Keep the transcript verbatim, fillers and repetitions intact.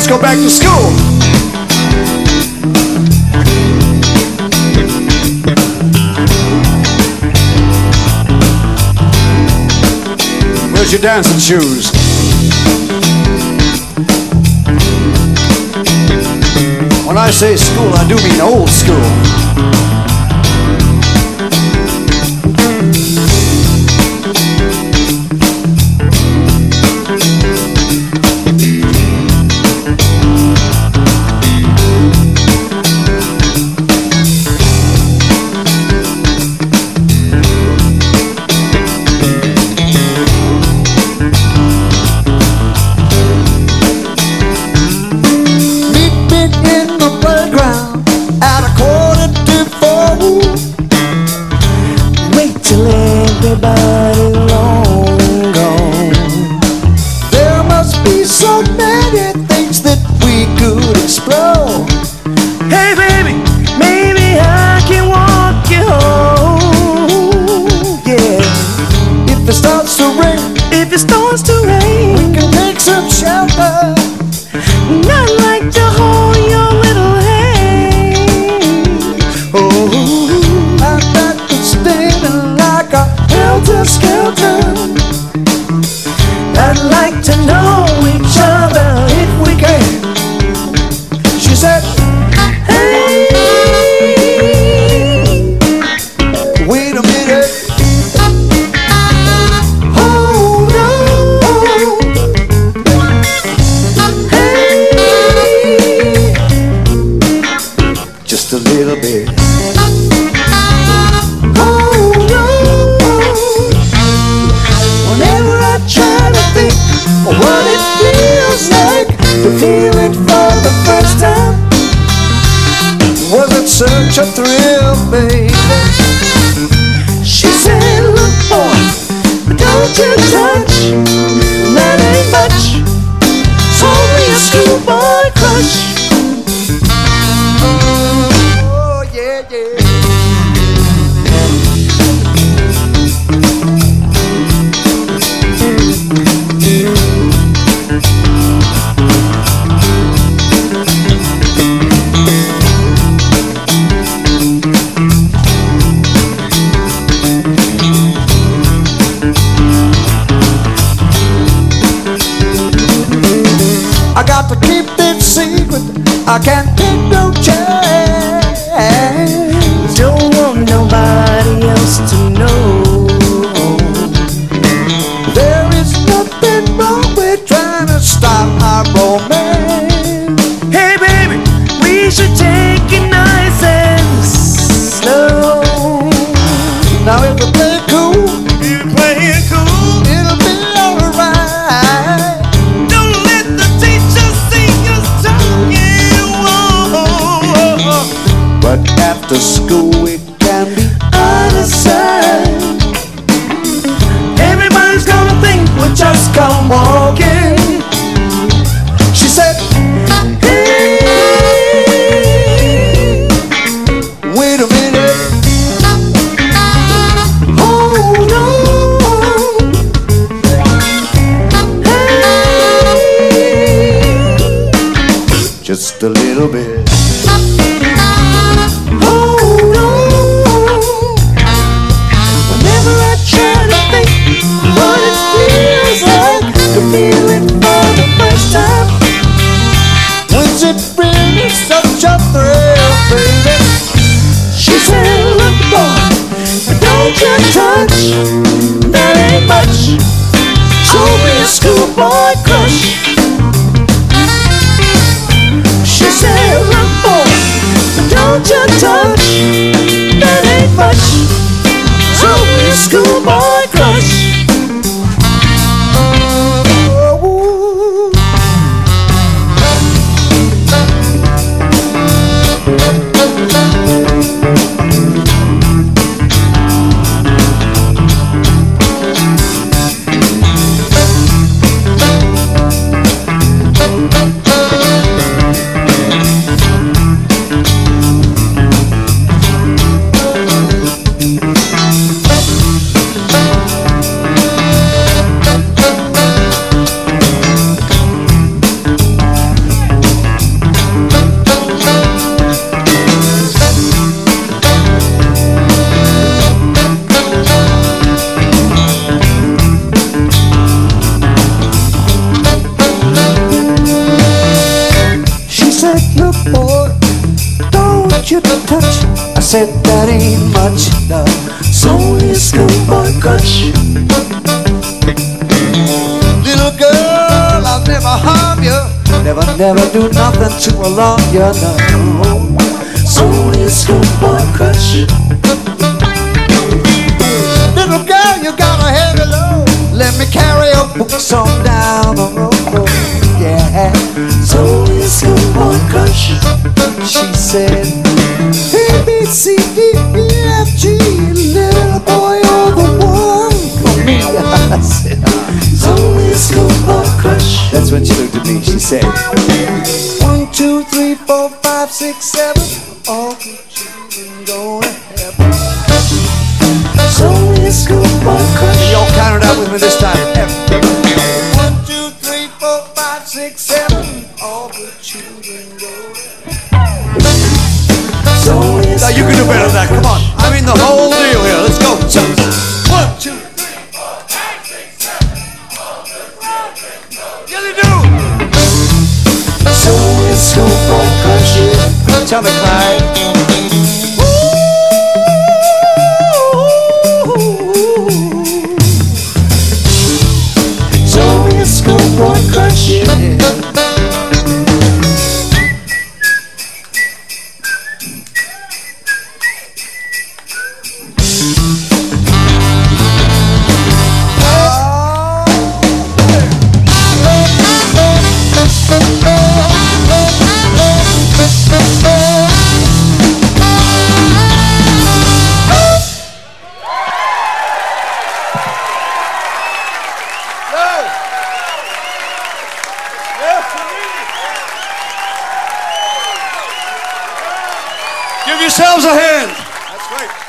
go back to school. Where's your dancing shoes? When I say school, I do mean old school. Such a thrill, baby. She said, look boy, don't you touch, that ain't much. It's only a schoolboy crush. Oh yeah, yeah. I got to keep this secret. I can't take no chance. Don't want nobody else to know. There is nothing wrong with trying to stop our romance. Hey baby, we should take it nice and slow. Now if we play it cool, if you play it cool, it'll be alright. But after school it can be out of sight. Everybody's gonna think we're just come walking. She said, hey, wait a minute, hold on, hey, just a little bit. Feeling for the first time. Was it really such a thrill, baby? She said, look boy, don't you touch, that ain't much. Show me a schoolboy crush. She said, look boy, want you to touch. I said that ain't much love. It's only a schoolboy crush. Little girl, I'll never harm you. Never, never do nothing to alarm you, no. It's only a schoolboy crush. Little girl, you got a heavy load. Let me carry your books on down the road. Yeah, it's only a schoolboy crush. She said, A, B, C, D, E, F, G. Little boy, you're the one for me. I said, it's only a schoolboy crush. That's when she looked at me. She said, one, two, three, four, five, six, seven. All good children go to heaven. It's only a schoolboy crush. Y'all count it out with me this time. One, two, three, four, five, six, seven. All good children go to heaven. Now you can do better than that. Come on. I mean the whole deal here. Let's go. One, two, three, four, five, six, seven. All good children go to heaven. Yeah, they do. It's only a schoolboy crush. Tell me, Clyde. Schoolboy crush, yeah. Give yourselves a hand. That's right.